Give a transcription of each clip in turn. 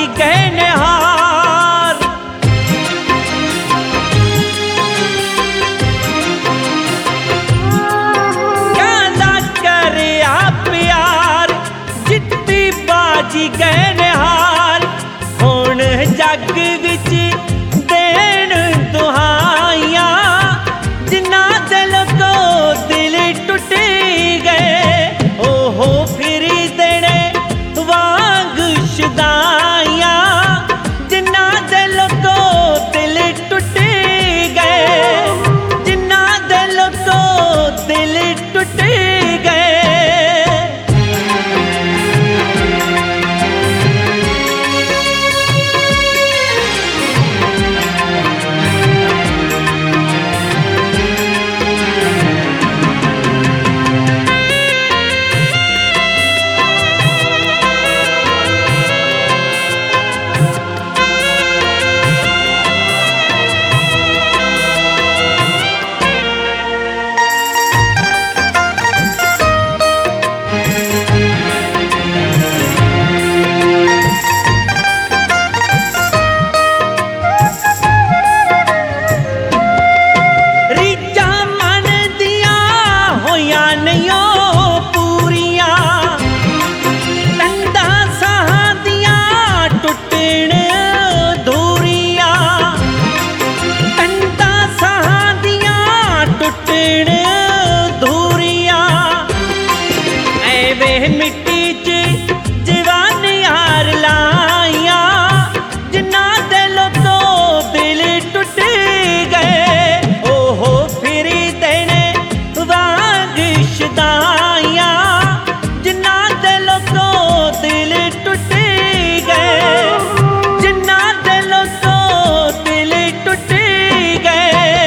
बाजी गए निहार। कहंदा करिया प्यार जित्ती बाजी गए निहार। हुण जग विच देण दुहाइयां जिन्ना दिल को दिल टुट गए। ओहो फिर देने वांग शुदाइयां जिन्ना दिल को दिल टुट गए। जिन्ना दिल को दिल टुट गए। मिट्टी च जवान यार लाइया जिन्ना दिल तो दिल टुट गए। ओहो फिर देने वांग शुदाइयां जिन्ना दिल को दिल टुट गए। जिन्ना दिल को दिल टुट गए।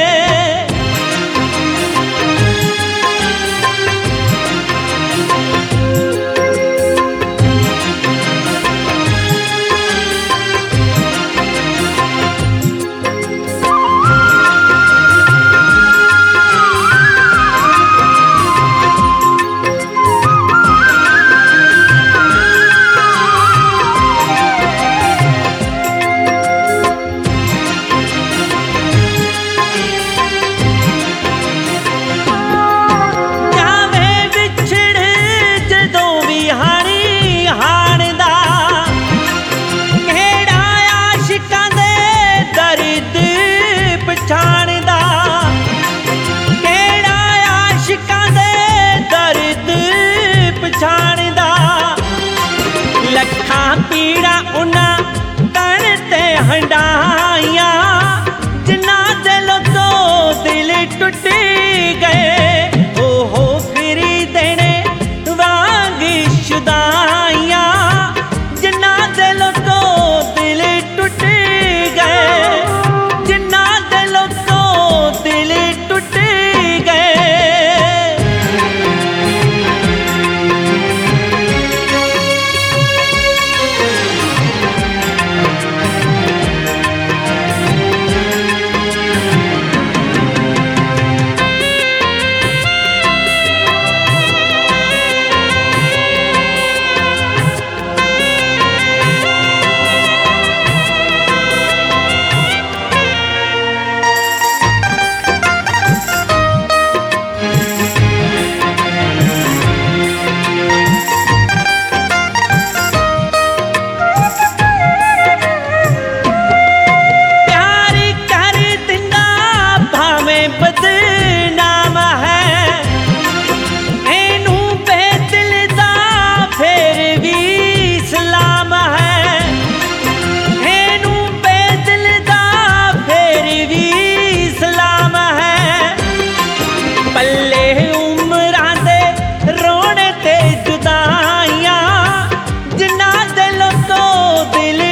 लखां पीड़ा उन्हां तन ते हंडाइयां जिन्ना दिल को दिल टुट गए। ओहो फिर देने वांग शुदाइयां जिन्ना दिल को दिल टुट गए। जिन्ना दिल को दिल टुट गए। दिल